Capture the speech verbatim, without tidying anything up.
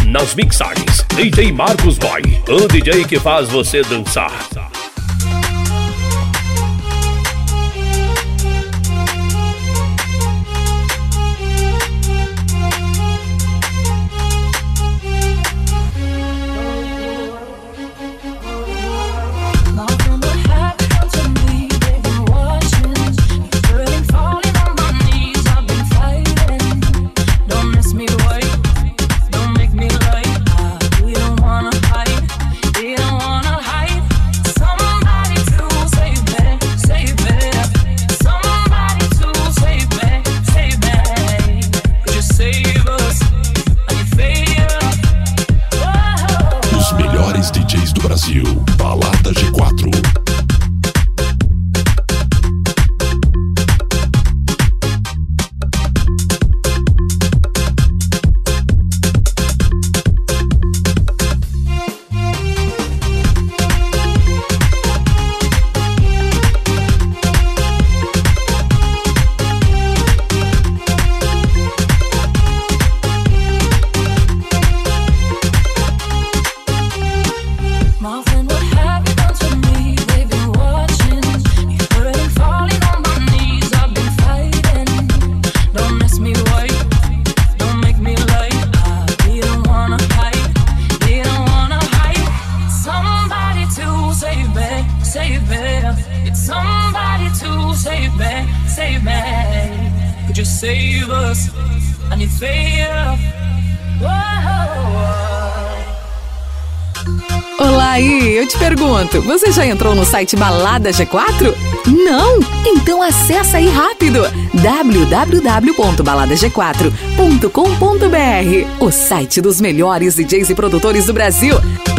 Nas mixagens, D J Marcos Boy, o D J que faz você dançar. D Js do Brasil, Balada G quatro. Save us, I need favor. Olá aí, eu te pergunto, você já entrou no site Balada G quatro? Não? Então acessa aí rápido, w w w ponto balada g quatro ponto com ponto b r, o site dos melhores D Js e produtores do Brasil.